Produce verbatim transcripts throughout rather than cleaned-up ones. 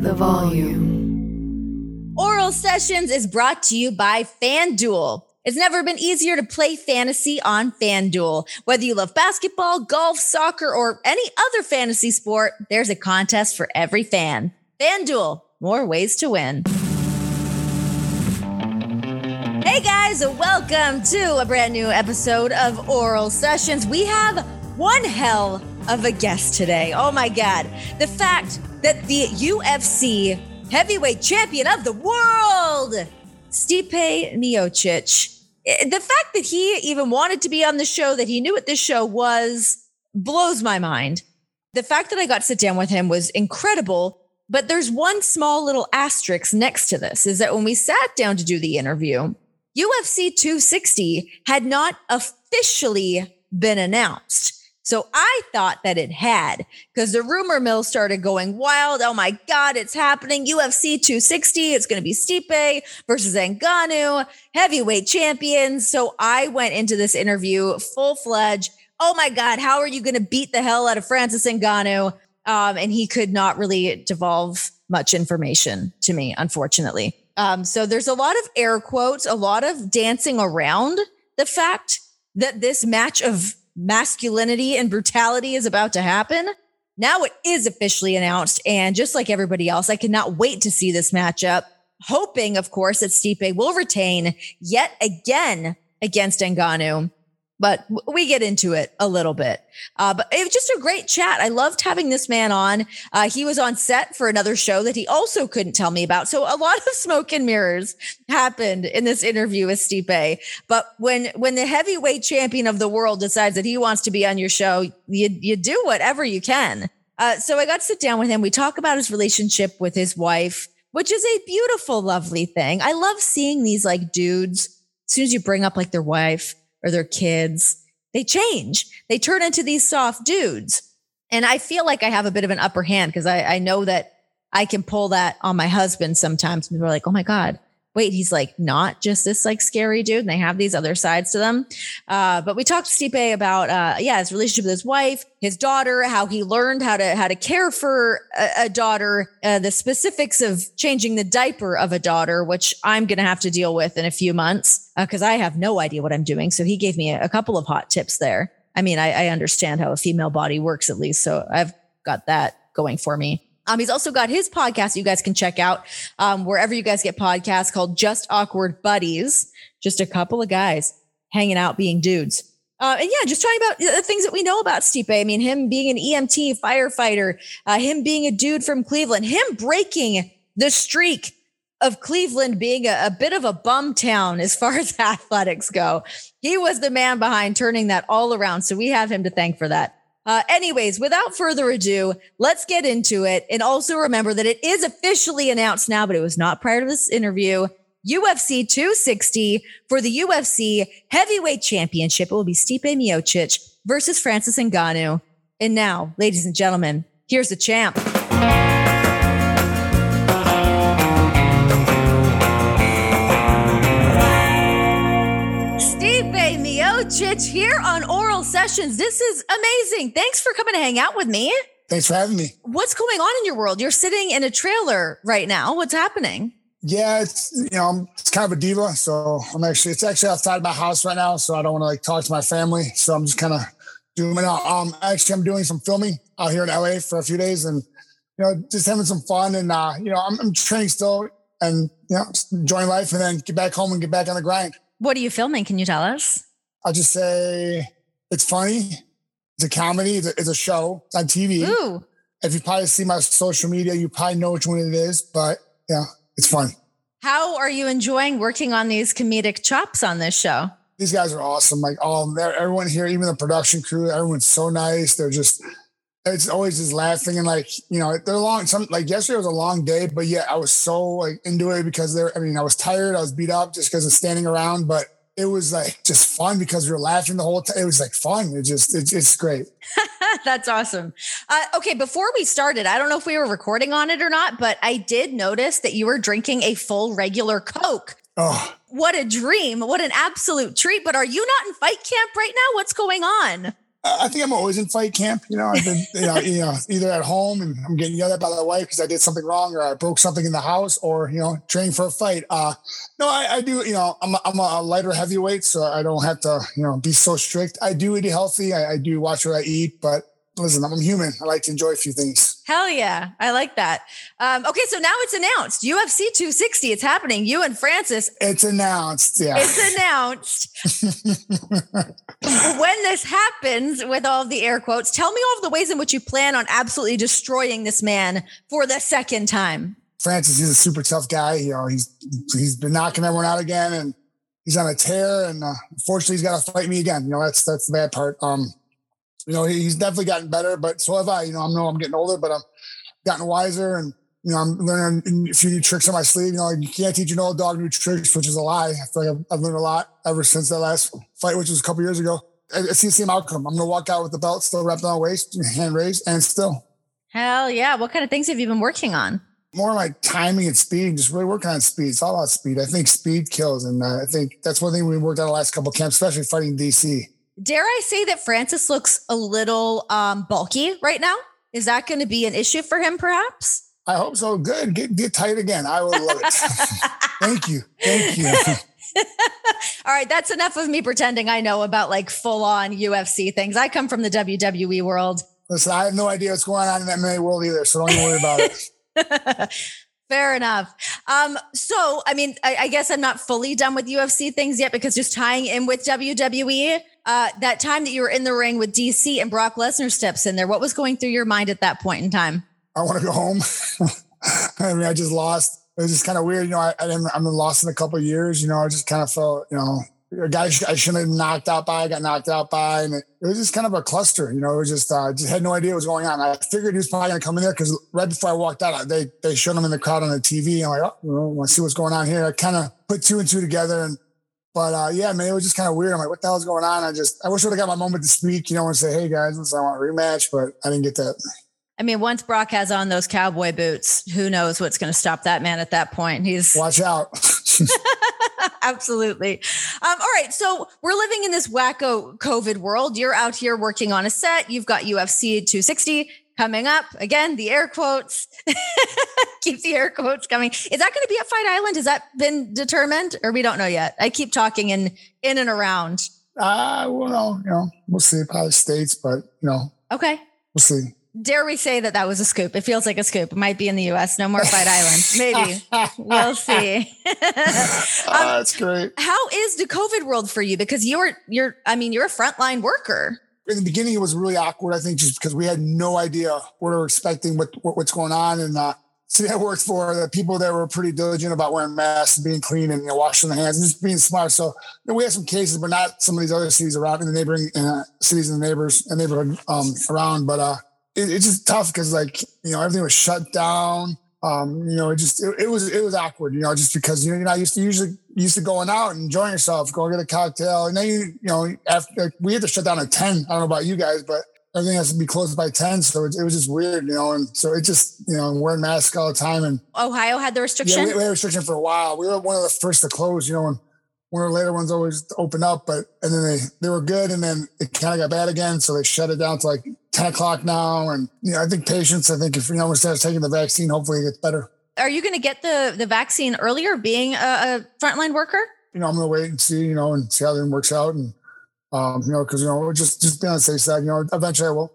the volume. Oral Sessions is brought to you by FanDuel. It's never been easier to play fantasy on FanDuel. Whether you love basketball, golf, soccer, or any other fantasy sport, there's a contest for every fan. FanDuel, more ways to win. Hey guys, welcome to a brand new episode of Oral Sessions. We have one hell of a guest today. Oh my God. The fact that the U F C heavyweight champion of the world, Stipe Miocic, the fact that he even wanted to be on the show, that he knew what this show was, blows my mind. The fact that I got to sit down with him was incredible, but there's one small little asterisk next to this, is that when we sat down to do the interview, U F C two sixty had not officially been announced. So I thought that it had, because the rumor mill started going wild. Oh my God, it's happening. U F C two sixty. It's going to be Stipe versus Ngannou, heavyweight champions. So I went into this interview full-fledged. Oh my God, how are you going to beat the hell out of Francis Ngannou? Um, and he could not really devolve much information to me, unfortunately. Um, so there's a lot of air quotes, a lot of dancing around the fact that this match of masculinity and brutality is about to happen. Now it is officially announced. And just like everybody else, I cannot wait to see this matchup, hoping, of course, that Stipe will retain yet again against Ngannou. But we get into it a little bit. Uh, but it was just a great chat. I loved having this man on. Uh, he was on set for another show that he also couldn't tell me about. So a lot of smoke and mirrors happened in this interview with Stipe. But when when the heavyweight champion of the world decides that he wants to be on your show, you, you do whatever you can. Uh, so I got to sit down with him. We talk about his relationship with his wife, which is a beautiful, lovely thing. I love seeing these like dudes, as soon as you bring up like their wife or their kids, they change. They turn into these soft dudes. And I feel like I have a bit of an upper hand because I, I know that I can pull that on my husband sometimes. People are like, oh my God, wait, he's like not just this like scary dude. And they have these other sides to them. Uh, but we talked to Stipe about, uh, yeah, his relationship with his wife, his daughter, how he learned how to, how to care for a, a daughter, uh, the specifics of changing the diaper of a daughter, which I'm going to have to deal with in a few months because uh, I have no idea what I'm doing. So he gave me a, a couple of hot tips there. I mean, I, I understand how a female body works at least. So I've got that going for me. Um, he's also got his podcast you guys can check out um, wherever you guys get podcasts called Just Awkward Buddies. Just a couple of guys hanging out being dudes. Uh, and yeah, just talking about the things that we know about Stipe. I mean, him being an E M T firefighter, uh, him being a dude from Cleveland, him breaking the streak of Cleveland being a, a bit of a bum town as far as athletics go. He was the man behind turning that all around. So we have him to thank for that. Uh, anyways, without further ado, let's get into it. And also remember that it is officially announced now, but it was not prior to this interview. U F C two sixty for the U F C Heavyweight Championship. It will be Stipe Miocic versus Francis Ngannou. And now, ladies and gentlemen, here's the champ. Stipe Miocic here on Oral Sessions. This is amazing. Thanks for coming to hang out with me. Thanks for having me. What's going on in your world? You're sitting in a trailer right now. What's happening? Yeah, it's, you know, I'm it's kind of a diva. So I'm actually, it's actually outside my house right now. So I don't want to like talk to my family. So I'm just kind of doing it out. Um, actually, I'm doing some filming out here in L A for a few days and, you know, just having some fun. And, uh, you know, I'm, I'm training still and, you know, just enjoying life and then get back home and get back on the grind. What are you filming? Can you tell us? I'll just say it's funny. It's a comedy. It's a, it's a show. It's on T V. Ooh. If you probably see my social media, you probably know which one it is, but yeah, it's fun. How are you enjoying working on these comedic chops on this show? These guys are awesome. Like all, everyone here, even the production crew, everyone's so nice. They're just, it's always just laughing and like, you know, they're long. Some like yesterday was a long day, but yeah, I was so like into it because they're, I mean, I was tired. I was beat up just because of standing around, but it was like just fun because we were laughing the whole time. It was like fun. It just, it, it's great. That's awesome. Uh, okay. Before we started, I don't know if we were recording on it or not, but I did notice that you were drinking a full regular Coke. Oh, what a dream. What an absolute treat. But are you not in fight camp right now? What's going on? I think I'm always in fight camp. You know, I've been, you know, you know, either at home and I'm getting yelled at by the wife because I did something wrong or I broke something in the house, or you know, training for a fight. Uh, no, I, I do. You know, I'm a, I'm a lighter heavyweight, so I don't have to, you know, be so strict. I do eat healthy. I, I do watch what I eat, but listen, I'm human. I like to enjoy a few things. Hell yeah. I like that. Um, okay. So now it's announced. U F C two sixty. It's happening. You and Francis. It's announced. Yeah. It's announced. When this happens, with all of the air quotes, tell me all of the ways in which you plan on absolutely destroying this man for the second time. Francis, he's a super tough guy. You know, he's, he's been knocking everyone out again and he's on a tear. And uh, unfortunately he's got to fight me again. You know, that's, that's the bad part. Um, You know, he's definitely gotten better, but so have I. You know, I know I'm getting older, but I've gotten wiser, and you know, I'm learning a few new tricks on my sleeve. You know, you can't teach an old dog new tricks, which is a lie. I feel like I've, I've learned a lot ever since that last fight, which was a couple years ago. I, I see the same outcome. I'm going to walk out with the belt still wrapped on my waist, hand raised, and still. Hell yeah! What kind of things have you been working on? More like timing and speed, just really working on speed. It's all about speed. I think speed kills, and uh, I think that's one thing we worked on the last couple of camps, especially fighting D C. Dare I say that Francis looks a little um, bulky right now? Is that going to be an issue for him, perhaps? I hope so. Good. Get, get tight again. I will love it. Thank you. Thank you. All right. That's enough of me pretending I know about like full on U F C things. I come from the W W E world. Listen, I have no idea what's going on in that M M A world either, so don't even worry about it. Fair enough. Um, so, I mean, I, I guess I'm not fully done with U F C things yet, because just tying in with W W E, uh, that time that you were in the ring with D C and Brock Lesnar steps in there, what was going through your mind at that point in time? I want to go home. I mean, I just lost. It was just kind of weird. You know, I, I didn't, I've been lost in a couple of years. You know, I just kind of felt, you know, a guy I shouldn't have been knocked out by, I got knocked out by. And it, it was just kind of a cluster. You know, it was just, uh, just had no idea what was going on. I figured he was probably going to come in there because right before I walked out, they they showed him in the crowd on the T V. I'm like, oh, you know, I want to see what's going on here. I kind of put two and two together. And, but uh, yeah, man, it was just kind of weird. I'm like, what the hell is going on? I just, I wish I would have got my moment to speak, you know, and say, hey guys, listen, I want a rematch, but I didn't get that. I mean, once Brock has on those cowboy boots, who knows what's going to stop that man at that point? He's watch out. Absolutely. Um, all right. So we're living in this wacko COVID world. You're out here working on a set. You've got U F C two sixty coming up. Again, the air quotes. Keep the air quotes coming. Is that going to be at Fight Island? Has that been determined, or we don't know yet? I keep talking in, in and around. Uh, well, no, you know, we'll see. Probably States, but you know. Okay. We'll see. Dare we say that that was a scoop? It feels like a scoop. It might be in the U S. No more Fight Island. Maybe. We'll see. um, oh, that's great. How is the COVID world for you? Because you're, you're, I mean, you're a frontline worker. In the beginning, it was really awkward, I think, just because we had no idea what we were expecting, what, what what's going on. And uh, city I worked for, the people there were pretty diligent about wearing masks and being clean and you know, washing their hands and just being smart. So you know, we had some cases, but not some of these other cities around in the neighboring uh, cities and the neighbors and neighborhood um, around. But uh, it, it's just tough because, like, you know, everything was shut down. Um, you know, it just it, it was it was awkward, you know, just because you know you're not used to usually used to going out and enjoying yourself, go get a cocktail, and then you you know after like, we had to shut down at ten. I don't know about you guys, but everything has to be closed by ten, so it, it was just weird, you know. And so it just you know wearing masks all the time. And Ohio had the restriction. Yeah, we, we had a restriction for a while. We were one of the first to close, you know, and one of the later ones always open up, but and then they they were good, and then it kind of got bad again, so they shut it down to like ten o'clock now. And you know, I think patients, I think if you know, starts taking the vaccine, hopefully it gets better. Are you going to get the, the vaccine earlier being a, a frontline worker? You know, I'm going to wait and see, you know, and see how everything works out. And, um, you know, cause, you know, just, just be on the safe side, you know, eventually I will.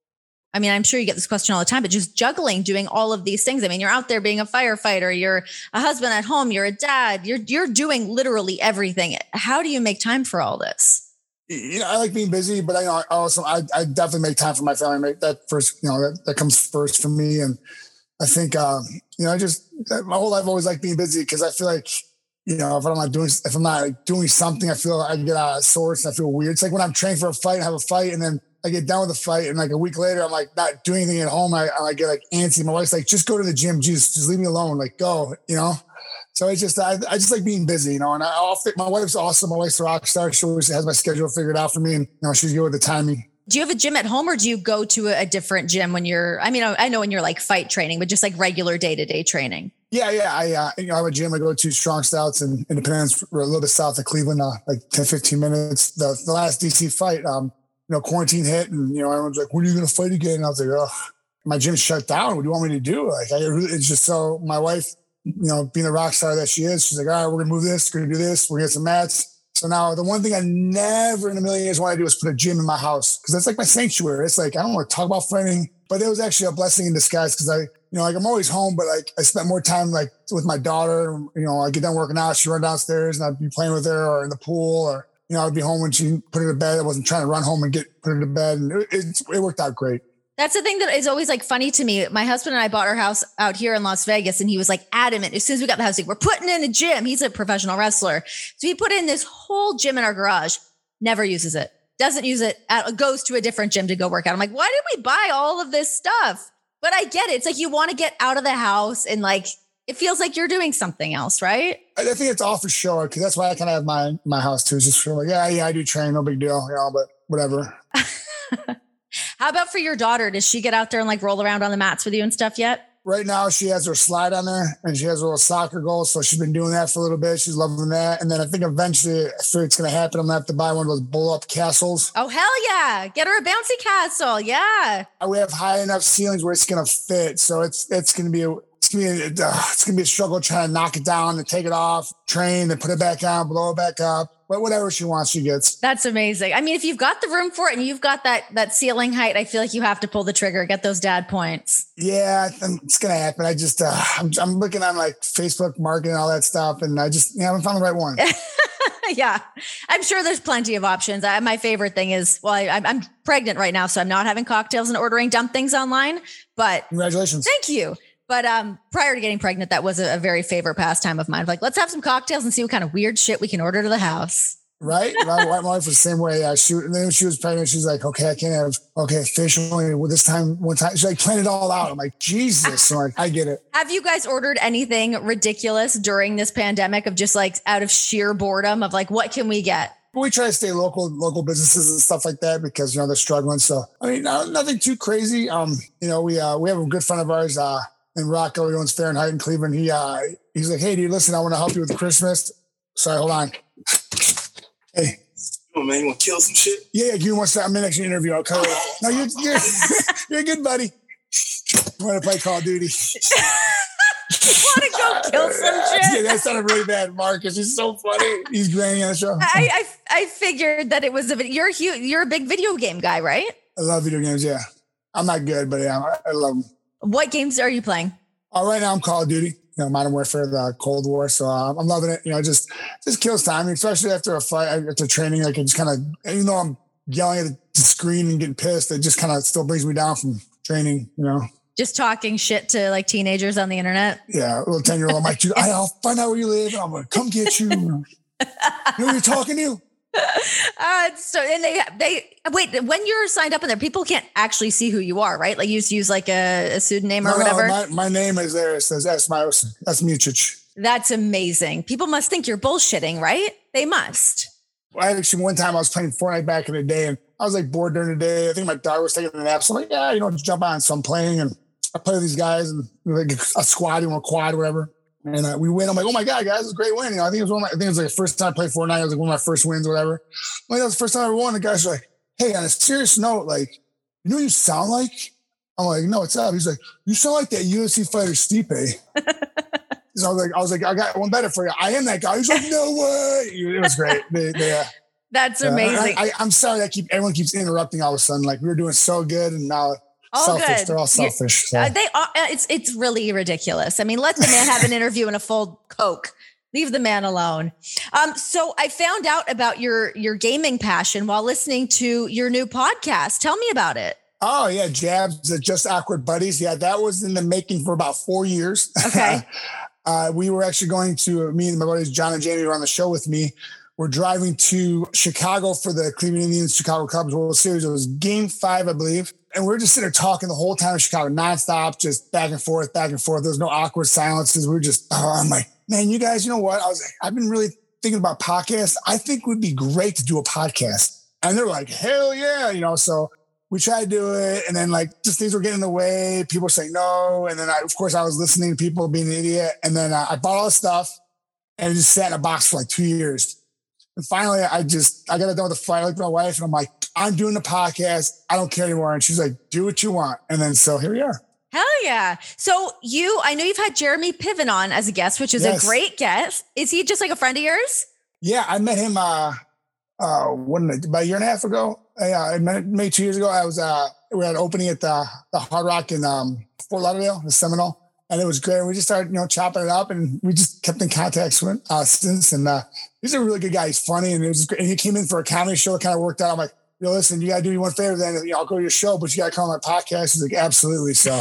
I mean, I'm sure you get this question all the time, but just juggling, doing all of these things. I mean, you're out there being a firefighter, you're a husband at home, you're a dad, you're, you're doing literally everything. How do you make time for all this? You know, I like being busy, but I you know, I also, I, I definitely make time for my family. Make that first, you know, that, that comes first for me. And I think, um, you know, I just, my whole life I've always liked being busy because I feel like, you know, if I'm not doing, if I'm not like, doing something, I feel I get out of sorts and I feel weird. It's like when I'm training for a fight, I have a fight and then I get done with the fight and like a week later, I'm like not doing anything at home. I, I get like antsy. My wife's like, just go to the gym. Just, just leave me alone. Like go, you know? So it's just, I, I just like being busy, you know, and I, I'll fit, my wife's awesome. My wife's a rock star. She always has my schedule figured out for me and, you know, she's good with the timing. Do you have a gym at home or do you go to a different gym when you're, I mean, I know when you're like fight training, but just like regular day-to-day training? Yeah, yeah. I, uh, you know, I have a gym. I go to Strong Stouts in Independence. We're a little bit south of Cleveland, uh, like ten, fifteen minutes. The, the last D C fight, um, you know, quarantine hit and, you know, everyone's like, when are you going to fight again? And I was like, oh, my gym shut down. What do you want me to do? Like, I, it's just so my wife, you know, being the rock star that she is, she's like, all right, we're going to move this. We're going to do this. We're going to get some mats. So now the one thing I never in a million years wanted to do was put a gym in my house because that's like my sanctuary. It's like, I don't want to talk about fighting, but it was actually a blessing in disguise because I, you know, like I'm always home, but like I spent more time like with my daughter. You know, I get done working out, she'd run downstairs and I'd be playing with her or in the pool or, you know, I'd be home when she put her to bed. I wasn't trying to run home and get put her to bed. And it, it, it worked out great. That's the thing that is always like funny to me. My husband and I bought our house out here in Las Vegas and he was like adamant. As soon as we got the house, like, we're putting in a gym. He's a professional wrestler. So he put in this whole gym in our garage, never uses it, doesn't use it, goes to a different gym to go work out. I'm like, why did we buy all of this stuff? But I get it. It's like you want to get out of the house and like, it feels like you're doing something else, right? I think it's all for sure because that's why I kind of have my my house too. It's just for like, yeah, yeah, I do train, no big deal, you know, but whatever. How about for your daughter? Does she get out there and like roll around on the mats with you and stuff yet? Right now, she has her slide on there and she has a little soccer goal. So she's been doing that for a little bit. She's loving that. And then I think eventually, I feel it's going to happen. I'm going to have to buy one of those blow up castles. Oh, hell yeah. Get her a bouncy castle. Yeah. We have high enough ceilings where it's going to fit. So it's it's going to be a It's gonna be a, uh, it's gonna be a struggle trying to knock it down and take it off, train, and put it back on, blow it back up. But whatever she wants, she gets. That's amazing. I mean, if you've got the room for it and you've got that that ceiling height, I feel like you have to pull the trigger, get those dad points. Yeah, it's gonna happen. I just uh, I'm, I'm looking on like Facebook marketing and all that stuff, and I just yeah, I haven't found the right one. Yeah, I'm sure there's plenty of options. I, my favorite thing is, well, I, I'm pregnant right now, so I'm not having cocktails and ordering dumb things online. But congratulations. Thank you. But um, prior to getting pregnant, that was a, a very favorite pastime of mine. Like, let's have some cocktails and see what kind of weird shit we can order to the house. Right? My wife was the same way. Uh, she, and then when she was pregnant, she's like, okay, I can't have, okay, fish only well, this time, one time. She's like, plan it all out. I'm like, Jesus. So like, I get it. Have you guys ordered anything ridiculous during this pandemic of just like out of sheer boredom of like, what can we get? We try to stay local, local businesses and stuff like that because, you know, they're struggling. So, I mean, no, nothing too crazy. Um, You know, we uh, we have a good friend of ours, uh, in Rocco, he owns Fahrenheit in Cleveland. He uh, he's like, hey, dude, listen, I want to help you with Christmas. Sorry, hold on. Hey, oh man, you want to kill some shit? Yeah, yeah. Give me one second. I'm in next interview. I'll cover it. No, you're you're you're good, buddy. You want to play Call of Duty? Want to go kill some shit? Yeah, that sounded really bad, Marcus. He's so funny. He's Granny on the show. I I, I figured that it was a you're a huge, you're a big video game guy, right? I love video games. Yeah, I'm not good, but yeah, I, I love them. What games are you playing? Oh, right now I'm Call of Duty, you know, Modern Warfare, the Cold War. So uh, I'm loving it. You know, just just kills time, especially after a fight, after training. I can just kind of, even though I'm yelling at the screen and getting pissed, it just kind of still brings me down from training. You know, just talking shit to like teenagers on the internet. Yeah, a little ten year old. I'm like, dude, I'll find out where you live, and I'm gonna come get you. You know who you're talking to? Uh, so and they they wait when you're signed up in there, people can't actually see who you are, right? Like you just use like a, a pseudonym or no, whatever. No, my, my name is there. It says Esmios. That's Mucic. That's amazing. People must think you're bullshitting, right? They must. Well, I actually one time I was playing Fortnite back in the day, and I was like bored during the day. I think my daughter was taking a nap, so I'm like, yeah, you know, just jump on. So I'm playing, and I play with these guys, and like a squad, you know, a quad, or whatever. And uh, we win. I'm like, oh my God, guys, it's a great win. You know, I think it was one of my, I think it was like the first time I played Fortnite. It was like one of my first wins or whatever. I'm like, that was the first time I ever won. The guys are like, hey, on a serious note, like, you know what you sound like? I'm like, no, what's up? He's like, you sound like that U F C fighter Stipe. So I was like, I was like, I got one better for you. I am that guy. He's like, no way. It was great. They, they, uh, That's uh, amazing. I, I, I'm sorry that keep everyone keeps interrupting all of a sudden. Like we were doing so good, and now all selfish. good. They're all selfish. So. Uh, they are. It's it's really ridiculous. I mean, let the man have an interview and a full Coke. Leave the man alone. Um, so I found out about your your gaming passion while listening to your new podcast. Tell me about it. Oh yeah, Jabs, uh, Just Awkward Buddies. Yeah, that was in the making for about four years. Okay. uh, we were actually going to, me and my buddies John and Jamie were on the show with me. We're driving to Chicago for the Cleveland Indians Chicago Cubs World Series. It was game five, I believe. And we we're just sitting there talking the whole time in Chicago, nonstop, just back and forth, back and forth. There was no awkward silences. We were just, oh, I'm like, man, you guys, you know what? I was like, I've been really thinking about podcasts. I think it would be great to do a podcast. And they're like, hell yeah. You know, so we tried to do it. And then like just things were getting in the way. People were saying no. And then I, of course I was listening to people being an idiot. And then uh, I bought all the stuff and it just sat in a box for like two years. And finally I just, I got it done with the fight. I looked at my wife and I'm like, I'm doing the podcast. I don't care anymore. And she's like, do what you want. And then so here we are. Hell yeah. So you, I know you've had Jeremy Piven on as a guest, which is yes. a great guest. Is he just like a friend of yours? Yeah, I met him uh, uh, what, about a year and a half ago. I, uh, I met him maybe two years ago. I was, uh, we had an opening at the, the Hard Rock in um, Fort Lauderdale, the Seminole. And it was great. We just started, you know, chopping it up, and we just kept in contact with uh, since. And uh, he's a really good guy. He's funny, and it was great. And he came in for a comedy show. It kind of worked out. I'm like, yo, listen, you got to do me one favor. Then you know, I'll go to your show, but you got to come on my podcast. He's like, absolutely. So.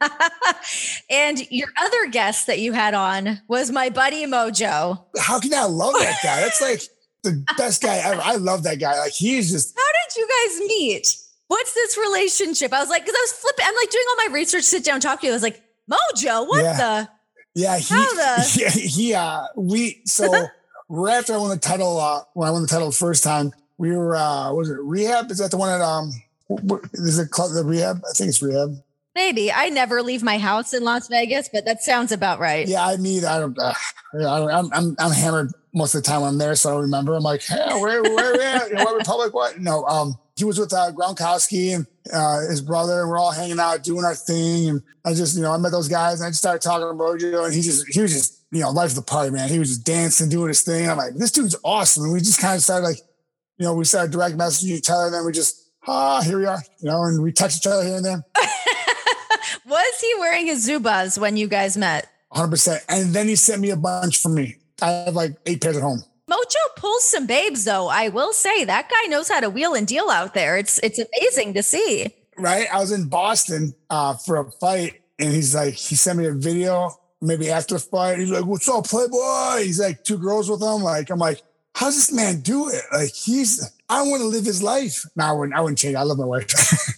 And your other guest that you had on was my buddy Mojo. How can I love that guy? That's like the best guy ever. I love that guy. Like he's just. How did you guys meet? What's this relationship? I was like, because I was flipping. I'm like doing all my research, sit down, talk to you. I was like, Mojo, what yeah. the? Yeah, he, the? yeah, he, uh, we, so right after I won the title, uh, when I won the title the first time, we were, uh, was it Rehab? Is that the one at, um, is it called the Rehab? I think it's Rehab. Maybe. I never leave my house in Las Vegas, but that sounds about right. Yeah, I mean, I don't, uh, I don't I'm, I'm, I'm hammered most of the time when I'm there, so I don't remember. I'm like, hey, where, where are we at? You know, what Republic, what? No, um, he was with uh, Gronkowski and uh, his brother, and we're all hanging out, doing our thing. And I just, you know, I met those guys, and I just started talking to Mojo, and he just, he was just, you know, life of the party, man. He was just dancing, doing his thing. And I'm like, this dude's awesome. And we just kind of started like, you know, we started direct messaging each other, and then we just, ah, here we are, you know, and we text each other here and there. Was he wearing his Zubaz when you guys met? one hundred percent. And then he sent me a bunch for me. I have like eight pairs at home. Mojo pulls some babes, though. I will say that guy knows how to wheel and deal out there. It's it's amazing to see. Right. I was in Boston uh, for a fight, and he's like, he sent me a video maybe after the fight. He's like, what's up, Playboy? He's like, two girls with him. Like, I'm like, how's this man do it? Like, he's, I want to live his life. No, I wouldn't, I wouldn't change. I love my wife.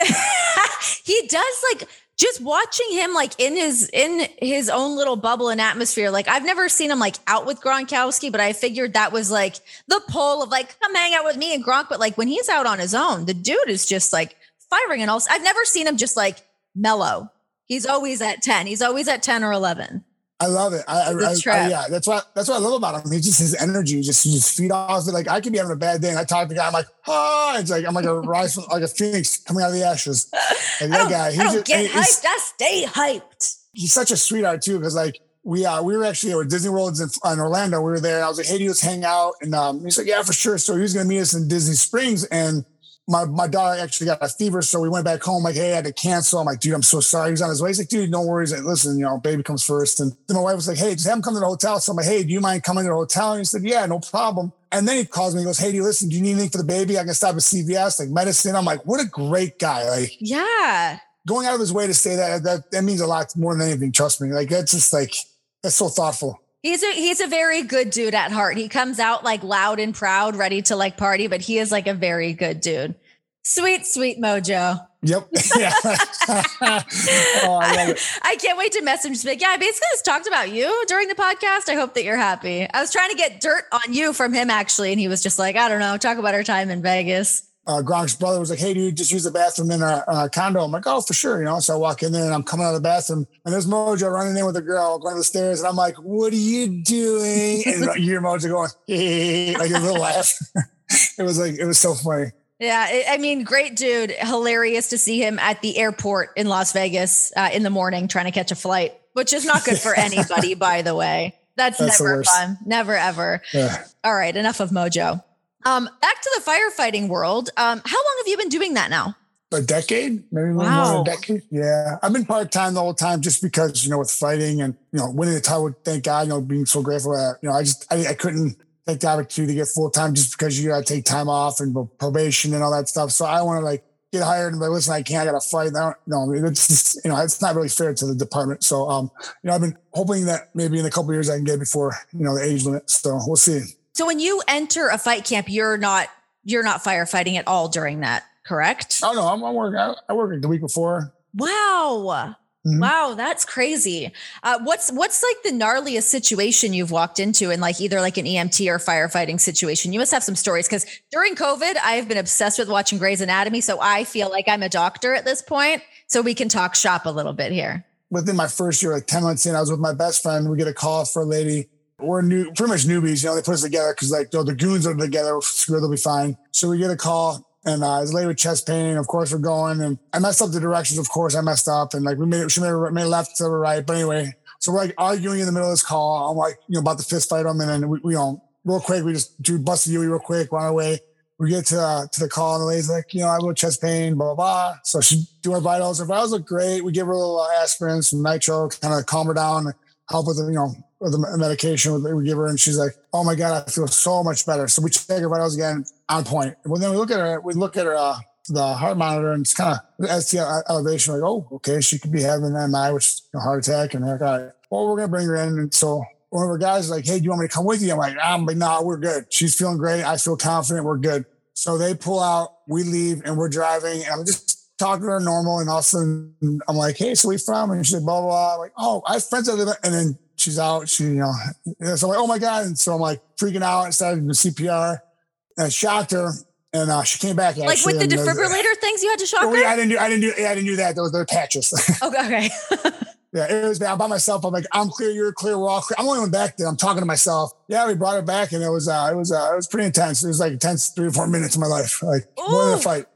He does like, just watching him like in his in his own little bubble and atmosphere. Like I've never seen him like out with Gronkowski, but I figured that was like the pull of like, come hang out with me and Gronk. But like when he's out on his own, the dude is just like firing and all. I've never seen him just like mellow. He's always at ten. He's always at ten or eleven. I love it. I, I, I, I yeah, that's what that's what I love about him. He just his energy, just you just feed off it. Like I could be having a bad day, and I talk to the guy. I'm like, oh, it's like I'm like a rise, from, like a phoenix coming out of the ashes. Like that guy, he I don't just, get hyped. I stay hyped. He's such a sweetheart too, because like we uh we were actually at Disney World in, in Orlando. We were there. And I was like, hey, do you let's hang out? And um, he's like, yeah, for sure. So he was gonna meet us in Disney Springs, and my my daughter actually got a fever, so we went back home. Like, hey, I had to cancel. I'm like, dude, I'm so sorry. He was on his way. He's like, dude, no worries. Like, listen, you know, baby comes first. And then my wife was like, hey, just have him come to the hotel. So I'm like, hey, do you mind coming to the hotel? And he said, yeah, no problem. And then he calls me. He goes, hey, do you listen? Do you need anything for the baby? I can stop at C V S, like medicine. I'm like, what a great guy. Like, yeah, going out of his way to say that that that means a lot more than anything. Trust me. Like, that's just like that's so thoughtful. He's a he's a very good dude at heart. He comes out like loud and proud, ready to like party, but he is like a very good dude. Sweet, sweet Mojo. Yep. Yeah. Oh, I love it. I can't wait to message him. Just be like, yeah, I basically just talked about you during the podcast. I hope that you're happy. I was trying to get dirt on you from him, actually. And he was just like, I don't know, talk about our time in Vegas. Uh, Gronk's brother was like, hey, dude, just use the bathroom in our uh, condo. I'm like, oh, for sure. You know, so I walk in there and I'm coming out of the bathroom and there's Mojo running in with a girl going to the stairs. And I'm like, what are you doing? And you hear Mojo going, hey, like a little laugh. It was like, it was so funny. Yeah, I mean, great dude. Hilarious to see him at the airport in Las Vegas uh, in the morning trying to catch a flight, which is not good for anybody, by the way. That's, That's never fun. Never, ever. Yeah. All right, enough of Mojo. Um, back to the firefighting world. Um, how long have you been doing that now? A decade, maybe wow. more than a decade. Yeah, I've been part-time the whole time just because, you know, with fighting and, you know, winning the title, thank God, you know, being so grateful that, you know, I just, I, I couldn't take the opportunity to get full time just because you got to take time off and probation and all that stuff. So I want to like get hired and be like, listen, I can't, I got to fight. I don't, no, it's just, you know, it's not really fair to the department. So, um, you know, I've been hoping that maybe in a couple of years I can get before, you know, the age limit. So we'll see. So when you enter a fight camp, you're not, you're not firefighting at all during that, correct? Oh no, I'm, I'm working. I, I work the week before. Wow. Mm-hmm. Wow, that's crazy. Uh, what's what's like the gnarliest situation you've walked into in like either like an E M T or firefighting situation? You must have some stories because during COVID, I've been obsessed with watching Grey's Anatomy. So I feel like I'm a doctor at this point. So we can talk shop a little bit here. Within my first year, like ten months in, I was with my best friend. We get a call for a lady. We're new, pretty much newbies. You know, they put us together because like, oh, the goons are together. Screw, they'll be fine. So we get a call. And uh, I was late with chest pain. Of course, we're going. And I messed up the directions. Of course, I messed up. And like we made it, she made, it, made it left to the right. But anyway, so we're like arguing in the middle of this call. I'm like, you know, about to fist fight them. And then we, we you know, real quick, we just do busted Yui real quick, run away. We get to uh, to the call, and the lady's like, you know, I have a little chest pain, blah, blah, blah. So she do our vitals. Her vitals look great. We give her a little uh, aspirin, some nitro, kind of calm her down, help with the, you know, with the medication we give her. And she's like, oh my God, I feel so much better. So we check her vitals again, on point. Well, then we look at her, we look at her, uh, the heart monitor, and it's kind of S T elevation. Like, oh, okay, she could be having an M I, which is a heart attack. And we're like, all right, well, we're going to bring her in. And so one of our guys is like, hey, do you want me to come with you? I'm like, I'm like, nah, we're good. She's feeling great. I feel confident. We're good. So they pull out, we leave, and we're driving. And I'm just talking to her normal. And all of a sudden, I'm like, hey, so we from? And she's like, blah, blah, blah. I'm like, oh, I have friends that live there. And then she's out. She, you know, so I'm like, oh my God. And so I'm like freaking out and started doing C P R. And I shocked her. And uh, she came back. Actually, like with the defibrillator was, things you had to shock oh, her? Yeah, I didn't do, I didn't do, yeah, I didn't do that. Those, they're patches. Okay. okay. Yeah, it was bad. I'm by myself. I'm like, I'm clear, you're clear, we're all clear. I'm the only one back there. I'm talking to myself. Yeah, we brought her back, and it was, uh, it was, uh, it was pretty intense. It was like intense three or four minutes of my life, like Ooh. more than a fight.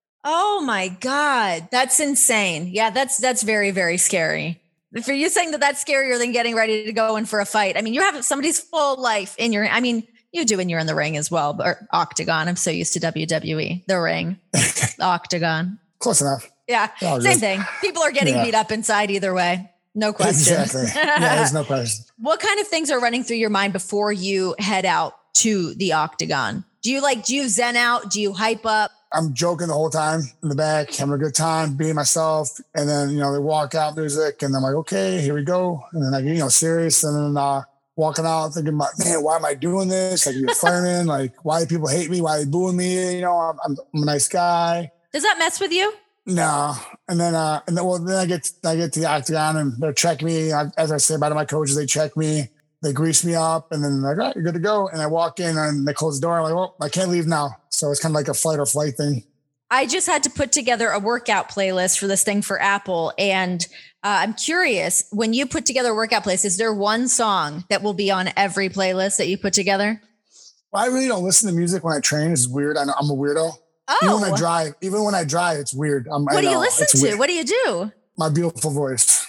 Oh my God, that's insane. Yeah, that's that's very very scary. For you saying that that's scarier than getting ready to go in for a fight. I mean, you have somebody's full life in your. I mean, you do when you're in the ring as well, but or octagon. I'm so used to W W E, the ring, the octagon. Close enough. Yeah, same good. thing. People are getting yeah. beat up inside either way. No question. Exactly. Yeah, there's no question. What kind of things are running through your mind before you head out to the octagon? Do you like, do you zen out? Do you hype up? I'm joking the whole time in the back, having a good time, being myself. And then, you know, they walk out music and I'm like, okay, here we go. And then I get, you know, serious. And then uh, walking out thinking about, man, why am I doing this? Like, you're a fireman. Like, why do people hate me? Why are they booing me? You know, I'm, I'm, I'm a nice guy. Does that mess with you? No. And then, uh, and then, well, then I get, I get to the octagon and they're checking me. I, as I say, by to my coaches, they check me, they grease me up, and then they're like, all right, you're good to go. And I walk in and they close the door. I'm like, well, I can't leave now. So it's kind of like a flight or flight thing. I just had to put together a workout playlist for this thing for Apple. And uh, I'm curious, when you put together a workout playlist, is there one song that will be on every playlist that you put together? Well, I really don't listen to music when I train. It's weird. I know, I'm a weirdo. Oh. Even when I drive, even when I drive, it's weird. I'm, what I do know, you listen to? Weird. What do you do? My beautiful voice.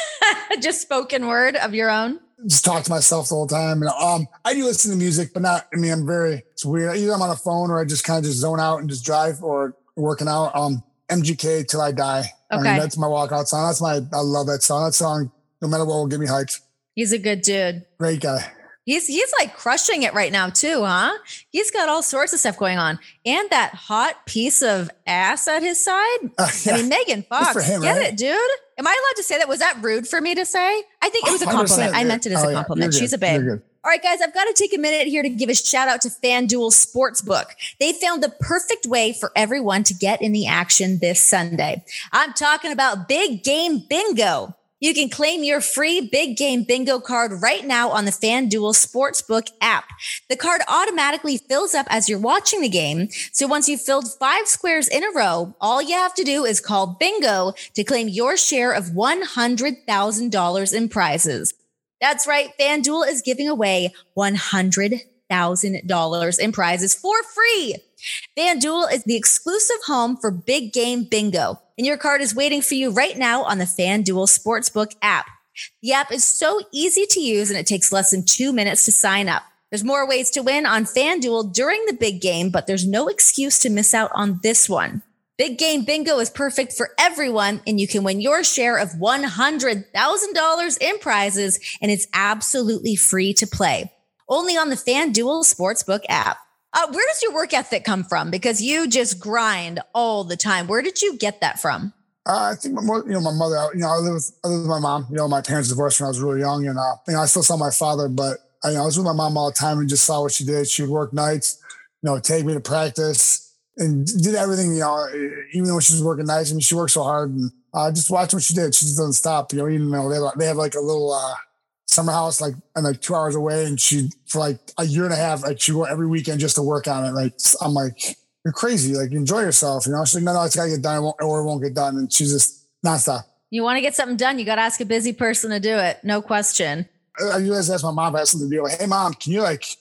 Just spoken word of your own? Just talk to myself the whole time. And um, I do listen to music, but not, I mean, I'm very, it's weird. Either I'm on a phone or I just kind of just zone out and just drive or working out. Um, M G K Till I Die. Okay. I mean, that's my walkout song. That's my, I love that song. That song, no matter what, will get me hyped. He's a good dude. Great guy. He's he's like crushing it right now too, huh? He's got all sorts of stuff going on. And that hot piece of ass at his side. Uh, yeah. I mean, Megan Fox, him, get right? it, dude. Am I allowed to say that? Was that rude for me to say? I think it was a compliment. I meant it as oh, a compliment. Yeah. She's a babe. All right, guys, I've got to take a minute here to give a shout out to FanDuel Sportsbook. They found the perfect way for everyone to get in the action this Sunday. I'm talking about Big Game Bingo. You can claim your free Big Game Bingo card right now on the FanDuel Sportsbook app. The card automatically fills up as you're watching the game. So once you've filled five squares in a row, all you have to do is call bingo to claim your share of one hundred thousand dollars in prizes. That's right. FanDuel is giving away one hundred thousand dollars in prizes for free. FanDuel is the exclusive home for Big Game Bingo, and your card is waiting for you right now on the FanDuel Sportsbook app. The app is so easy to use, and it takes less than two minutes to sign up. There's more ways to win on FanDuel during the big game, but there's no excuse to miss out on this one. Big Game Bingo is perfect for everyone, and you can win your share of one hundred thousand dollars in prizes, and it's absolutely free to play. Only on the FanDuel Sportsbook app. Uh, where does your work ethic come from? Because you just grind all the time. Where did you get that from? Uh, I think, my, you know, my mother, you know, I live with, I live with my mom. You know, my parents divorced when I was really young, and, uh, you know, I still saw my father, but I, you know, I was with my mom all the time and just saw what she did. She would work nights, you know, take me to practice and did everything, you know, even though she was working nights. I mean, she worked so hard, and uh, just watch what she did. She just doesn't stop. You know, even though they have, they have like a little, uh, summer house, like, and like two hours away. And she, for like a year and a half, like she go every weekend just to work on it. Like, I'm like, you're crazy. Like, enjoy yourself. You know, she's like, no, no, it's gotta get done or it won't get done. And she's just nonstop. You want to get something done, you got to ask a busy person to do it. No question. I, I always ask my mom if I have something to do. Like, hey mom, can you like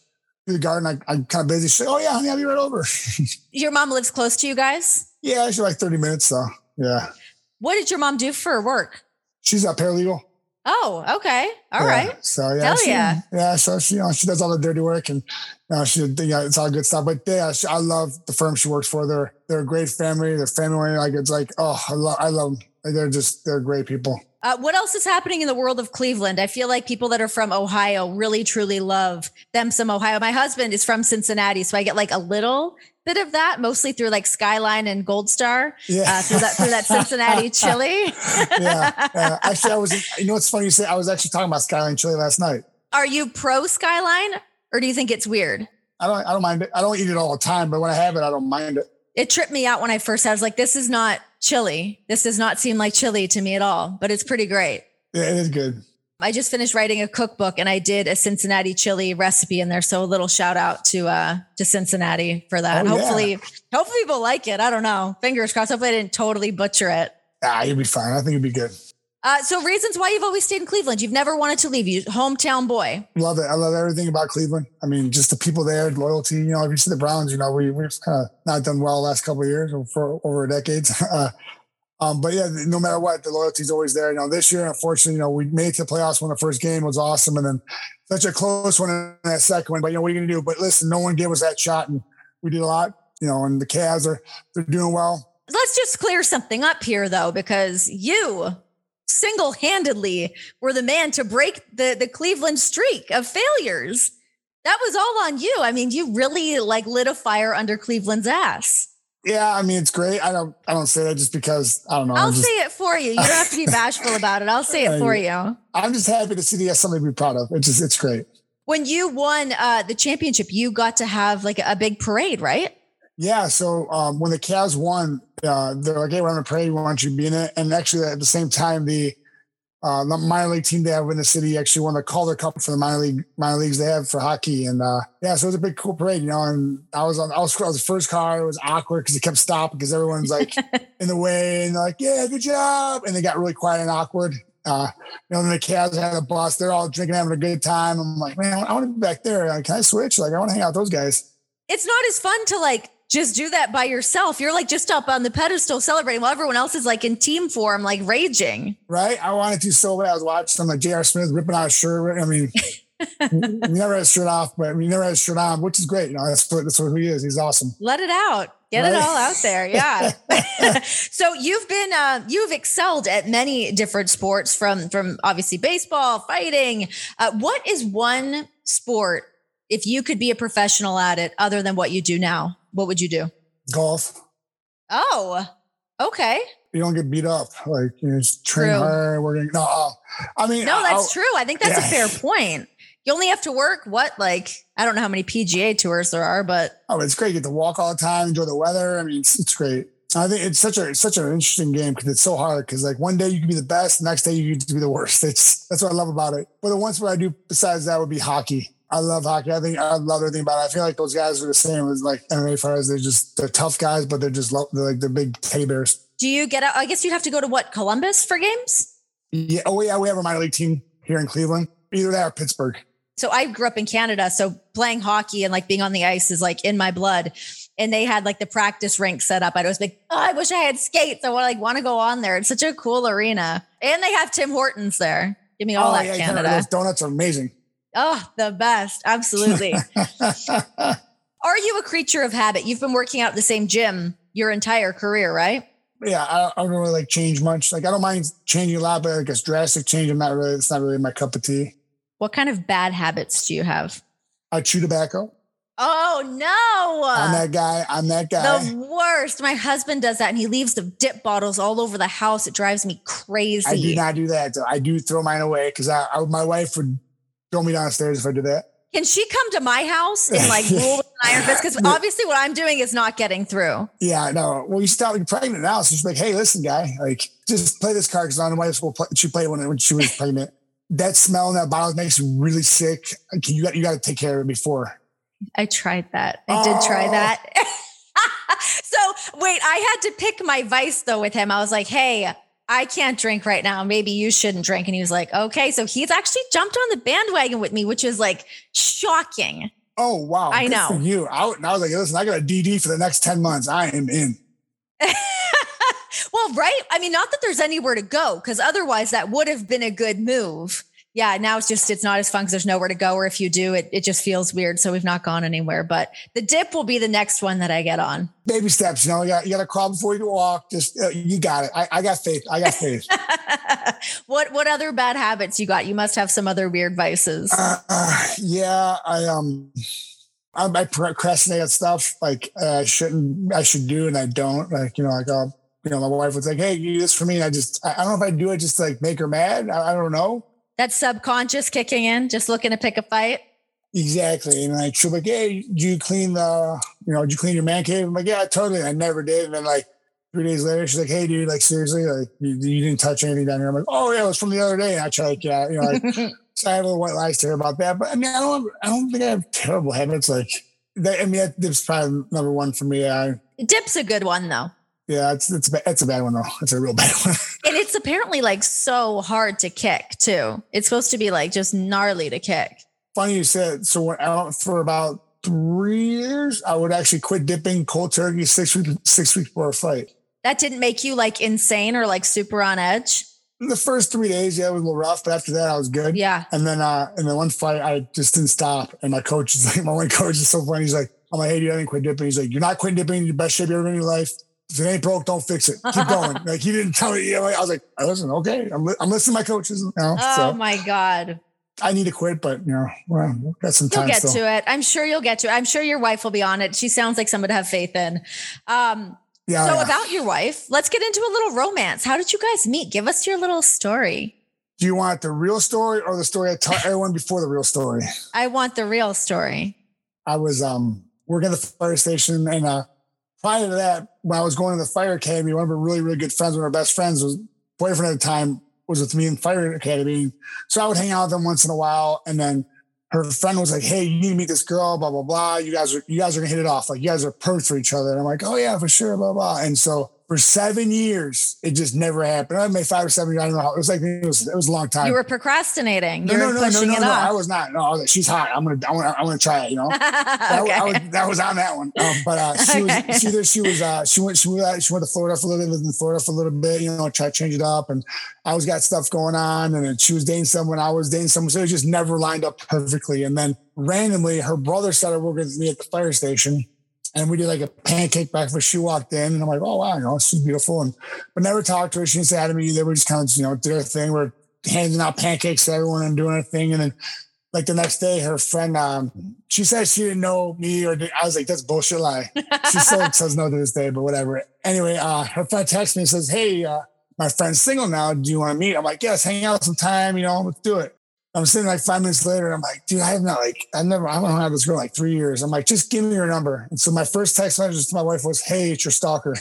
to the garden. I, I'm kind of busy. She's like, oh yeah, honey, I'll be right over. Your mom lives close to you guys? Yeah, she's like thirty minutes. So yeah. What did your mom do for work? She's a paralegal. Oh, okay. All yeah. right. So yeah, Hell she, yeah. Yeah. So she, you know, she does all the dirty work and you know, she, yeah, it's all good stuff. But yeah, she, I love the firm she works for. They're, they're a great family. They're family. Like, it's like, oh, I love, I love them. Like, they're just, they're great people. Uh, what else is happening in the world of Cleveland? I feel like people that are from Ohio really, truly love them some Ohio. My husband is from Cincinnati, so I get like a little bit of that, mostly through like Skyline and Gold Star, yeah. uh, through that through that Cincinnati chili. yeah, yeah. Actually, I was. You know what's funny? You say I was actually talking about Skyline chili last night. Are you pro Skyline, or do you think it's weird? I don't. I don't mind it. I don't eat it all the time, but when I have it, I don't mind it. It tripped me out when I first had. I was like, "This is not chili. This does not seem like chili to me at all." But it's pretty great. Yeah, it is good. I just finished writing a cookbook and I did a Cincinnati chili recipe in there. So a little shout out to uh to Cincinnati for that. Oh, hopefully, yeah. hopefully people like it. I don't know. Fingers crossed. Hopefully I didn't totally butcher it. Ah, you'll be fine. I think you'll be good. Uh, so reasons why you've always stayed in Cleveland. You've never wanted to leave. You hometown boy. Love it. I love everything about Cleveland. I mean, just the people there, loyalty. You know, if you see the Browns, you know, we, we've kind of not done well the last couple of years or for over a decade. Uh, Um, but yeah, no matter what, the loyalty is always there. You know, this year, unfortunately, you know, we made it to the playoffs when the first game was awesome. And then such a close one in that second one. But, you know, what are you going to do? But listen, no one gave us that shot and we did a lot, you know, and the Cavs are, they're doing well. Let's just clear something up here, though, because you single-handedly were the man to break the, the Cleveland streak of failures. That was all on you. I mean, you really like lit a fire under Cleveland's ass. Yeah, I mean, it's great. I don't I don't say that just because, I don't know. I'll just, say it for you. You don't have to be bashful about it. I'll say it for you. I'm just happy to see that you have something to be proud of. It's just, it's great. When you won uh, the championship, you got to have like a, a big parade, right? Yeah. So um, when the Cavs won, uh, they're like, hey, we're on a parade. We want you to be in it. And actually at the same time, the Uh, the minor league team they have in the city actually won the Calder Cup for the minor league minor leagues they have for hockey, and uh, yeah, so it was a big cool parade, you know. And I was on, I was, I was the first car. It was awkward because it kept stopping because everyone's like in the way, and they're like, "Yeah, good job," and they got really quiet and awkward. Uh, you know, then the Cavs had a bus. They're all drinking, having a good time. I'm like, man, I want to be back there. Like, can I switch? Like, I want to hang out with those guys. It's not as fun to like just do that by yourself. You're like just up on the pedestal celebrating while everyone else is like in team form, like raging. Right. I wanted to so bad. I was watching some like J R Smith ripping out his shirt. I mean, he never had his shirt off, but he never had his shirt on, which is great. You know, that's what, that's what he is. He's awesome. Let it out. Get right? It all out there. Yeah. So you've been, uh, you've excelled at many different sports from, from obviously baseball, fighting. Uh, what is one sport, if you could be a professional at it other than what you do now, what would you do? Golf. Oh, okay. You don't get beat up. Like, you know, just train True. hard. We're gonna, no, uh, I mean, no, that's I'll, true. I think that's yeah. a fair point. You only have to work what, like, I don't know how many P G A tours there are, but. Oh, it's great. You get to walk all the time, enjoy the weather. I mean, it's, it's great. I think it's such a, it's such an interesting game because it's so hard. Cause like one day you can be the best, the next day you can be the worst. It's, that's what I love about it. But the one sport I do besides that would be hockey. I love hockey. I think I love everything about it. I feel like those guys are the same as like M M A fighters. They're just, they're tough guys, but they're just they're like, they're big teddy bears. Do you get out? I guess you'd have to go to what, Columbus for games? Yeah. Oh yeah. We have a minor league team here in Cleveland, either that or Pittsburgh. So I grew up in Canada. So playing hockey and like being on the ice is like in my blood. And they had like the practice rink set up. I'd always be like, oh, I wish I had skates. I want like want to go on there. It's such a cool arena. And they have Tim Hortons there. Give me all oh, that yeah, Canada. Those donuts are amazing. Oh, the best. Absolutely. Are you a creature of habit? You've been working out at the same gym your entire career, right? Yeah, I, I don't really like change much. Like I don't mind changing a lot, but like a drastic change, I'm not really, it's not really my cup of tea. What kind of bad habits do you have? I chew tobacco. Oh, no. I'm that guy. I'm that guy. The worst. My husband does that and he leaves the dip bottles all over the house. It drives me crazy. I do not do that. I do throw mine away because I, I, my wife would throw me downstairs if I did that. Can she come to my house and like rule with an iron fist? Because obviously what I'm doing is not getting through. Yeah, no. Well, you stop being pregnant now. So she's like, hey, listen, guy, like just play this card because my wife will play, she played when, when she was pregnant. That smell in that bottle makes you really sick. You got you got to take care of it before. I tried that. I did oh. try that. So wait, I had to pick my vice though with him. I was like, hey, I can't drink right now. Maybe you shouldn't drink. And he was like, okay. So he's actually jumped on the bandwagon with me, which is like shocking. Oh, wow. I Good know. For you. I, I was like, listen, I got a D D for the next ten months. I am in. Well, right. I mean, not that there's anywhere to go, because otherwise that would have been a good move. Yeah. Now it's just, it's not as fun because there's nowhere to go. Or if you do, it, it just feels weird. So we've not gone anywhere, but the dip will be the next one that I get on. Baby steps, you know, you got, you got to crawl before you can walk. Just, uh, you got it. I, I got faith. I got faith. what, what other bad habits you got? You must have some other weird vices. Uh, uh, yeah. I, um, I, I procrastinate on stuff like uh, I shouldn't, I should do. And I don't, like, you know, like, uh, you know, my wife was like, hey, you do this for me. And I just, I, I don't know if I do it just to like make her mad. I, I don't know. That subconscious kicking in, just looking to pick a fight. Exactly. And like, she'll be like, hey, did you clean the, you know, did you clean your man cave? I'm like, yeah, totally. And I never did. And then like three days later, she's like, hey, dude, like seriously, like you, you didn't touch anything down here. I'm like, oh yeah, it was from the other day. And I try like, yeah, you know, like, so I have a little white lies to her about that. But I mean, I don't, I don't think I have terrible habits. Like that, I mean, that dip's probably number one for me. I, Dip's a good one though. Yeah, it's it's it's a bad one though. It's a real bad one. And it's apparently like so hard to kick too. It's supposed to be like just gnarly to kick. Funny you said. So when I, for about three years, I would actually quit dipping cold turkey six weeks six weeks before a fight. That didn't make you like insane or like super on edge? The first three days, yeah, it was a little rough, but after that, I was good. Yeah. And then uh, in the one fight, I just didn't stop. And my coach is like, my one coach is so funny. He's like, I'm like, hey, dude, I didn't quit dipping. He's like, you're not quitting dipping. You're the best shape you ever been in your life. If it ain't broke, don't fix it. Keep going. Like he didn't tell me. You know, I was like, I listen, okay. I'm, li- I'm listening to my coaches. You know, Oh so my God. I need to quit, but you know, well, got some time. You'll get still. to it. I'm sure you'll get to it. I'm sure your wife will be on it. She sounds like someone to have faith in. Um, Yeah. so yeah. about your wife, let's get into a little romance. How did you guys meet? Give us your little story. Do you want the real story or the story I tell everyone before the real story? I want the real story. I was um working at the fire station, and uh, prior to that, when I was going to the fire academy, one of our really, really good friends, one of our best friends, was boyfriend at the time, was with me in fire academy. So I would hang out with them once in a while, and then her friend was like, "Hey, you need to meet this girl, blah blah blah. You guys are you guys are gonna hit it off. Like you guys are perfect for each other." And I'm like, "Oh yeah, for sure, blah blah." And so for seven years, it just never happened. I made five or seven years. I don't know how. It was like it was it was a long time. You were procrastinating. No, you no, were no, no, pushing no, it no. off. I was not. No, I was like, she's hot. I'm gonna, I want, I want to try it. You know, that, Okay. I was, that was on that one. Um, but uh, she Okay. was, she, either she was, uh, she went, she went, she went to Florida for a little bit, lived in Florida for a little bit. You know, try to change it up, and I always got stuff going on. And then she was dating someone, I was dating someone, so it just never lined up perfectly. And then randomly, her brother started working with me at the fire station. And we did like a pancake breakfast. She walked in, and I'm like, "Oh wow, you know, she's beautiful." And but never talked to her. She didn't say hi to me. They were just kind of, you know, did their thing. We're handing out pancakes to everyone and doing her thing. And then, like the next day, her friend, um, she said she didn't know me, or did, I was like, "That's bullshit lie." She still says no to this day, but whatever. Anyway, uh, her friend texts me and says, "Hey, uh, my friend's single now. Do you want to meet?" I'm like, "Yes, hang out sometime. You know, let's do it." I'm sitting like five minutes later. I'm like, dude, I have not like, I've never, I haven't had this girl in like three years. I'm like, just give me your number. And so my first text message to my wife was, "Hey, it's your stalker."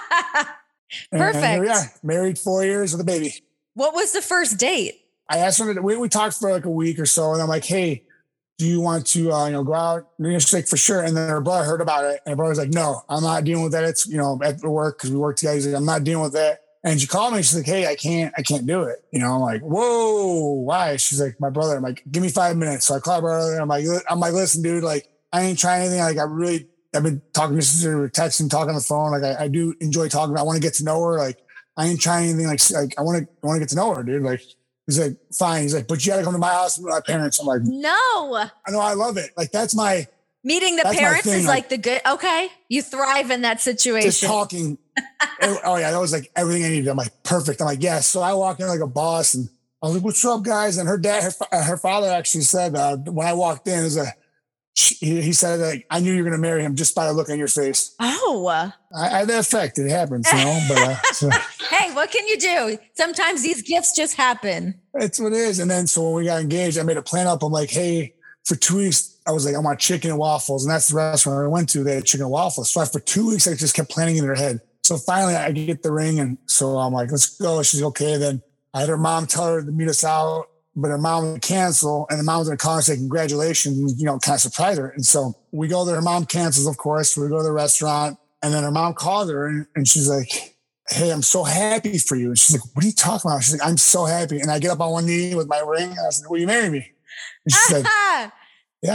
Perfect. And here we are, married four years with a baby. What was the first date? I asked her, to, we, we talked for like a week or so. And I'm like, "Hey, do you want to, uh, you know, go out?" And she's like, "For sure." And then her brother heard about it. And her brother was like, "No, I'm not dealing with that. It's, you know, at work, because we work together." He's like, "I'm not dealing with that." And she called me. She's like, "Hey, I can't, I can't do it." You know, I'm like, "Whoa, why?" She's like, "My brother." I'm like, "Give me five minutes." So I call her brother. And I'm like, I'm like, "Listen, dude, like, I ain't trying anything. Like, I really, I've been talking to her, texting, talking on the phone. Like, I, I do enjoy talking. I want to get to know her. Like, I ain't trying anything. Like, like I want to, I want to get to know her, dude." Like, he's like, "Fine." He's like, "But you got to come to my house with my parents." I'm like, No. "I know, I love it. Like, that's my Meeting the That's my parents thing, is like- like the good. Okay. You thrive in that just situation. talking." Oh yeah, that was like everything I needed. I'm like, perfect. I'm like, yes. So I walk in like a boss, and I was like, "What's up, guys?" And her dad, her, fa- her father actually said, uh, when I walked in, is a he, he said, like, "I knew you were going to marry him just by the look on your face." Oh. I, I had that effect. It happens, you know. But uh, so Hey, what can you do? Sometimes these gifts just happen. that's what it is. And then so when we got engaged, I made a plan up. I'm like, "Hey, for two weeks, I was like, I want chicken and waffles," and that's the restaurant I went to. They had chicken and waffles. So I, for two weeks, I just kept planning in her head. So finally, I get the ring, and so I'm like, "Let's go." She's okay. Then I had her mom tell her to meet us out, but her mom would cancel, and the mom was going to call and say congratulations, and, you know, kind of surprise her. And so we go there. Her mom cancels, of course. We go to the restaurant, and then her mom called her, and, and she's like, "Hey, I'm so happy for you." And she's like, "What are you talking about?" She's like, "I'm so happy." And I get up on one knee with my ring. And I was like, "Will you marry me?" And she said, Ah, "Yeah."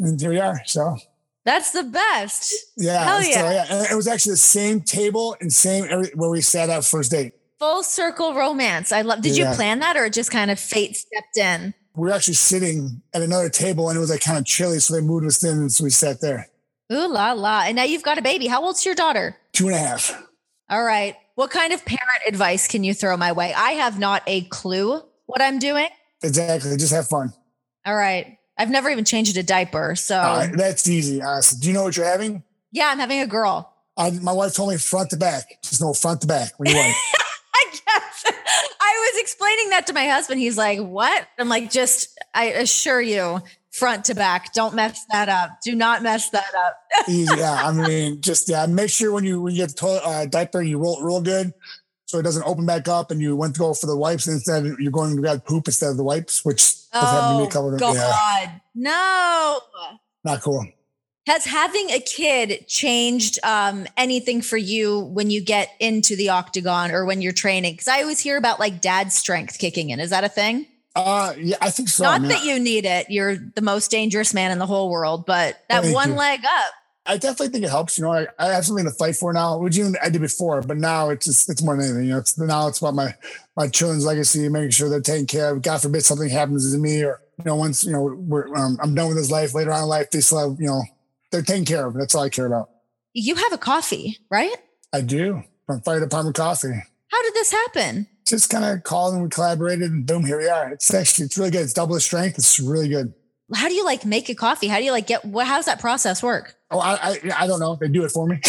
and here we are. So that's the best. Yeah. Hell So, yeah. yeah. And it was actually the same table and same every, where we sat at first date. Full circle romance. I love. Did Yeah. you plan that, or it just kind of fate stepped in? We were actually sitting at another table and it was like kind of chilly. So they moved us in and so we sat there. Ooh la la. And now you've got a baby. How old's your daughter? Two and a half. All right. What kind of parent advice can you throw my way? I have not a clue what I'm doing. Exactly. Just have fun. All right. I've never even changed a diaper. So Uh, that's easy. Honestly. Do you know what you're having? yeah, I'm having a girl. Uh, my wife told me front to back. Just no front to back when you wife. I guess I was explaining that to my husband. He's like, what? I'm like, just, I assure you, front to back. Don't mess that up. Do not mess that up. Easy. Yeah. I mean, just, yeah, make sure when you, when you get the toilet, uh, diaper, you roll it real good so it doesn't open back up and you went to go for the wipes and instead you're going to grab poop instead of the wipes, which has happened to me Oh, a couple of God. Yeah, No. not cool. Has having a kid changed um, anything for you when you get into the octagon or when you're training? Because I always hear about like dad strength kicking in. Is that a thing? Uh, yeah, I think so. Not I mean, that you need it. You're the most dangerous man in the whole world, but that Thank one you. leg up. I definitely think it helps. You know, I, I have something to fight for now, which even I did before, but now it's just, it's more than anything. You know, it's now it's about my, my children's legacy, making sure they're taken care of. God forbid something happens to me or, you know, once, you know, we're, um, I'm done with this life later on in life, they still have, you know, they're taken care of. That's all I care about. You have a coffee, right? I do. From Fire Department Coffee. How did this happen? Just kind of called and we collaborated and boom, here we are. It's actually, it's really good. It's double the strength. It's really good. How do you like make a coffee? How do you like get, what, how's that process work? Oh, I, I, I don't know. They do it for me.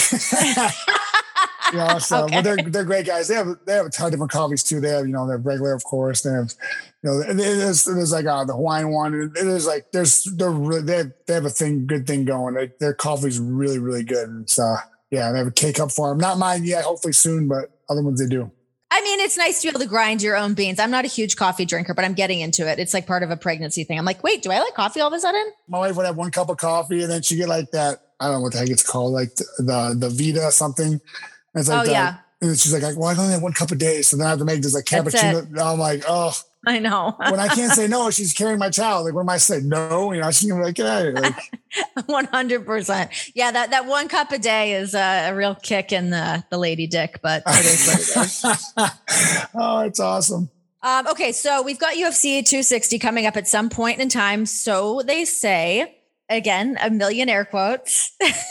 You know, so Okay. well, they're they're great guys. They have they have a ton of different coffees too. They have, you know, they're regular, of course. They have, you know, there's there's like uh, the Hawaiian one. There's like there's they're really, they have, they have a thing good thing going. They, their coffee's really really good. And so yeah, they have a K cup for them. Not mine yet. Hopefully soon, but other ones they do. I mean, it's nice to be able to grind your own beans. I'm not a huge coffee drinker, but I'm getting into it. It's like part of a pregnancy thing. I'm like, wait, do I like coffee all of a sudden? My wife would have one cup of coffee, and then she get like that. I don't know what the heck it's called, like the the, the Vita something. And it's like Oh, the, yeah. And she's like, well, I only have one cup a day, so then I have to make this like That's cappuccino. I'm like, oh. I know. When I can't say no, she's carrying my child. Like, what am I saying? No, you know, she's gonna be like, get out of here. Like, one hundred percent. Yeah, that, that one cup a day is a, a real kick in the, the lady dick, but it is what it is. oh, it's awesome. Um, okay, so we've got U F C two sixty coming up at some point in time. So they say, again, a million air quotes.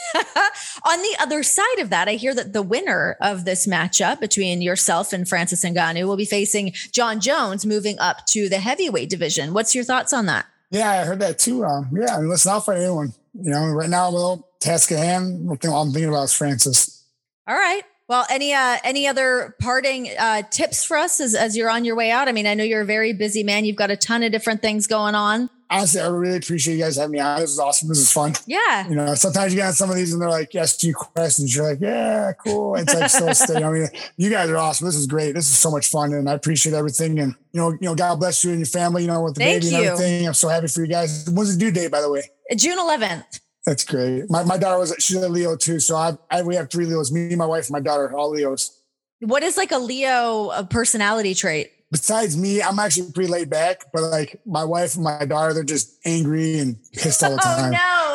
On the other side of that, I hear that the winner of this matchup between yourself and Francis Ngannou will be facing John Jones, moving up to the heavyweight division. What's your thoughts on that? Yeah, I heard that too. Um, yeah, I mean, listen, I'll fight anyone. You know, right now, well, task at hand, the thing all I'm thinking about is Francis. All right. Well, any uh, any other parting uh, tips for us as, as you're on your way out? I mean, I know you're a very busy man. You've got a ton of different things going on. Honestly, I really appreciate you guys having me on. This is awesome. This is fun. Yeah. You know, sometimes you get on some of these and they're like, yes, you questions. You're like, yeah, cool. It's like so steady. I mean, you guys are awesome. This is great. This is so much fun. And I appreciate everything. And, you know, you know, God bless you and your family, you know, with the Thank baby you. and everything. I'm so happy for you guys. When's the due date, by the way? June eleventh. That's great. My, my daughter was, she's a Leo too. So I, I, we have three Leos, me, my wife, and my daughter, all Leos. What is like a Leo uh, personality trait? Besides me, I'm actually pretty laid back, but like my wife and my daughter, they're just angry and pissed all the Oh, time.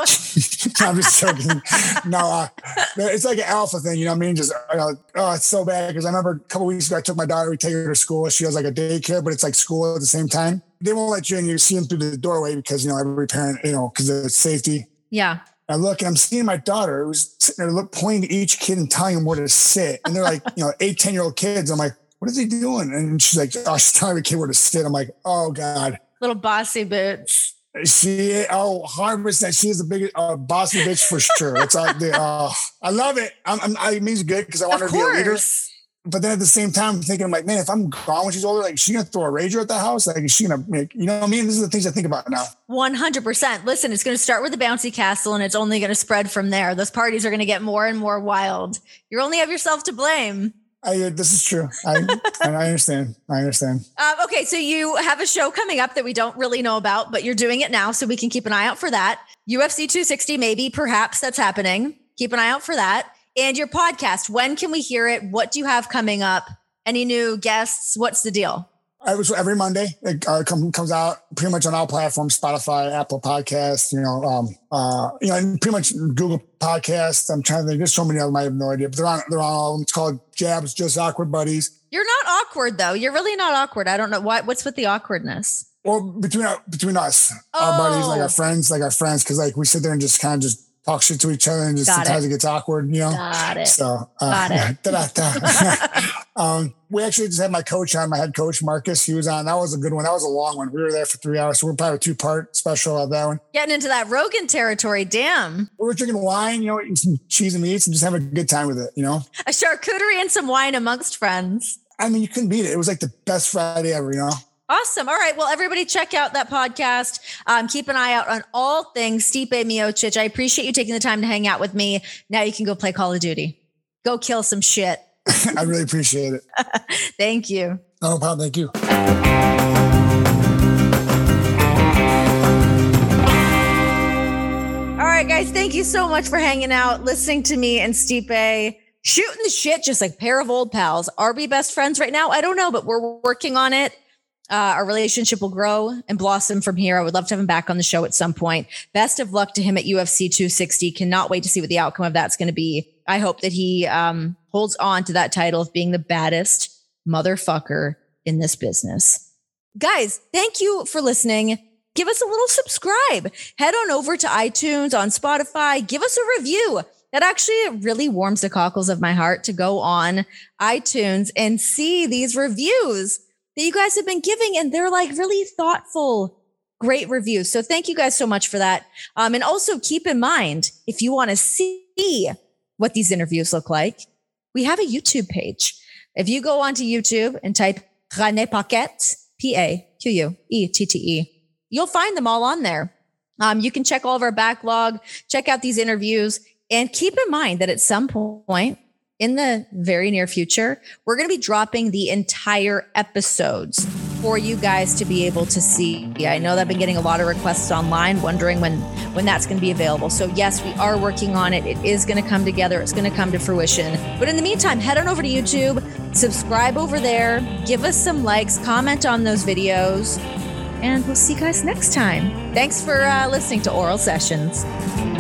no. I'm just joking. No, uh, it's like an alpha thing, you know what I mean? Just, uh, oh, it's so bad. Because I remember a couple weeks ago, I took my daughter, we take her to school. She has like a daycare, but it's like school at the same time. They won't let you in. You see them through the doorway because, you know, every parent, you know, because of safety. Yeah. I look and I'm seeing my daughter who's sitting there look, pointing to each kid and telling them where to sit. And they're like, you know, eight, ten year old kids. I'm like, what is he doing? And she's like, oh, she's telling the kid where to sit. I'm like, oh God. Little bossy boots. She, oh, one hundred percent. She is a big uh, bossy bitch for sure. It's like, the, uh, I love it. I'm, I'm, I mean, it's good because I want Of her to be a leader. course. But then at the same time, I'm thinking, I'm like, man, if I'm gone when she's older, like, is she gonna throw a rager at the house? Like, is she gonna make, you know what I mean? This is the things I think about now. one hundred percent. Listen, it's going to start with the bouncy castle and it's only going to spread from there. Those parties are going to get more and more wild. You only have yourself to blame. I, this is true. I, and I understand. I understand. Um, okay, so you have a show coming up that we don't really know about, but you're doing it now, so we can keep an eye out for that. U F C two sixty, maybe, perhaps that's happening. Keep an eye out for that. And your podcast, when can we hear it? What do you have coming up? Any new guests? What's the deal? It was every Monday. It uh, come, comes out pretty much on all platforms: Spotify, Apple Podcasts, you know, um, uh, you know, and pretty much Google Podcasts. I'm trying to think. There's so many of them. I have no idea, but they're on. They're on all of them. It's called Jabs, Just Awkward Buddies. You're not awkward though. You're really not awkward. I don't know what. What's with the awkwardness? Well, between our, between us, oh. our buddies, like our friends, like our friends, because like we sit there and just kind of just talk shit to each other, and just Got sometimes it. it gets awkward, you know. Got it. So, uh, Got it. da-da-da. um, we actually just had my coach on, my head coach Marcus. He was on. That was a good one. That was a long one. We were there for three hours, so we're probably a two part special of that one. Getting into that Rogan territory. Damn. We were drinking wine, you know, eating some cheese and meats, and just having a good time with it, you know. A charcuterie and some wine amongst friends. I mean, you couldn't beat it. It was like the best Friday ever, you know. Awesome. All right. Well, everybody check out that podcast. Um, keep an eye out on all things Stipe Miocic. I appreciate you taking the time to hang out with me. Now you can go play Call of Duty. Go kill some shit. I really appreciate it. Thank you. No problem. Thank you. All right, guys. Thank you so much for hanging out, listening to me and Stipe shooting the shit just like a pair of old pals. Are we best friends right now? I don't know, but we're working on it. Uh, our relationship will grow and blossom from here. I would love to have him back on the show at some point. Best of luck to him at U F C two sixty. Cannot wait to see what the outcome of that's going to be. I hope that he um, holds on to that title of being the baddest motherfucker in this business. Guys, thank you for listening. Give us a little subscribe. Head on over to iTunes, on Spotify. Give us a review. That actually really warms the cockles of my heart to go on iTunes and see these reviews that you guys have been giving, and they're like really thoughtful, great reviews. So thank you guys so much for that. Um, and also keep in mind, if you want to see what these interviews look like, we have a YouTube page. If you go onto YouTube and type René Paquette, P A Q U E T T E, you'll find them all on there. Um, you can check all of our backlog, check out these interviews, and keep in mind that at some point, in the very near future, we're going to be dropping the entire episodes for you guys to be able to see. I know that I've been getting a lot of requests online wondering when, when that's going to be available. So yes, we are working on it. It is going to come together. It's going to come to fruition. But in the meantime, head on over to YouTube, subscribe over there, give us some likes, comment on those videos, and we'll see you guys next time. Thanks for uh, listening to Oral Sessions.